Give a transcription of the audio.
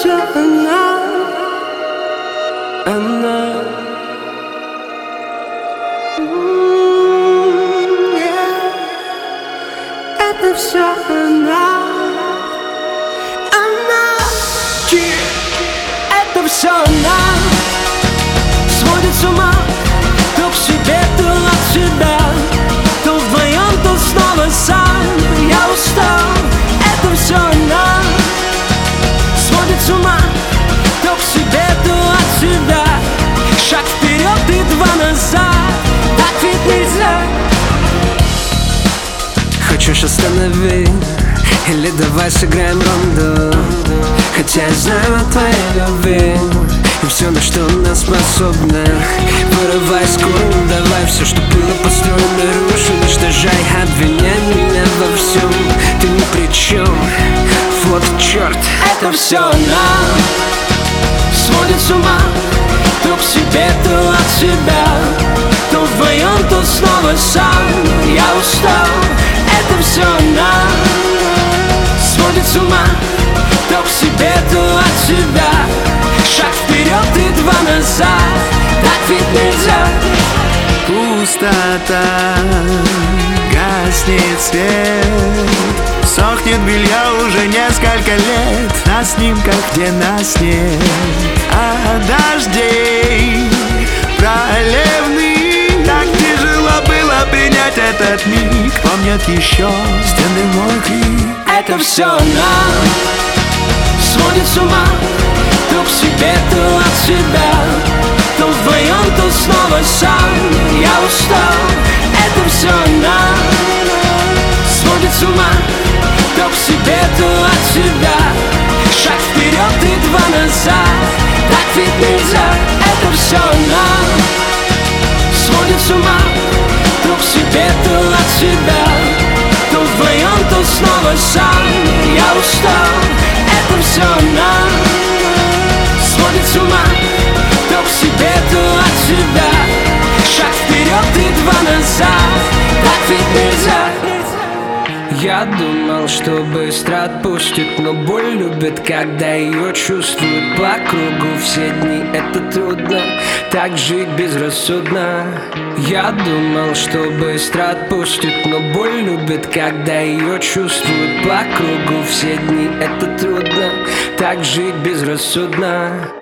все она. Это все она. Это все она. Сводит с ума. То к себе, то от себя. То вдвоем, то снова сам. Я устал. Это все она. Сводит с ума. То к себе, то от себя. Шаг вперед и два назад. Так ведь нельзя. Хочешь, останови. Или давай сыграем ронду. Хотя я знаю о твоей любви и все, на что она способна. Вырывай с корнем, давай все, что было построено, руши. Уничтожай, обвиняй меня во всем. Ты ни при чем, вот черт. Это все она. Сводит с ума. То к себе, то от себя. То вдвоем, то снова сам. Я устал. Это все она. Сводит с ума. То к себе, то от себя. Шаг вперед и два назад. Так ведь нельзя. Пустота, гаснет свет. Сохнет белье уже несколько лет. На снимках, где нас нет. А дождей проливных. Так тяжело было принять этот миг. Помнят еще стены мокрые. Это все она. Сводит с ума. То к себе, то от себя. То вдвоем, то снова сам. Я устал. Это все она. Сводит с ума. То к себе, то от себя. Шаг вперед и два назад. Так ведь нельзя. Это все она. Сводит с ума. То к себе, то от себя. То вдвоем, то снова сам. Я устал. Это все она. Сводит с ума. То к себе, то от себя. Шаг вперед и два назад. Так ведь нельзя. Я думал, что быстро отпустит, но боль любит, когда ее чувствуют по кругу все дни. Это трудно, так жить безрассудно. Я думал, что быстро отпустит, но боль любит, когда ее чувствуют по кругу все дни. Это трудно, так жить безрассудно.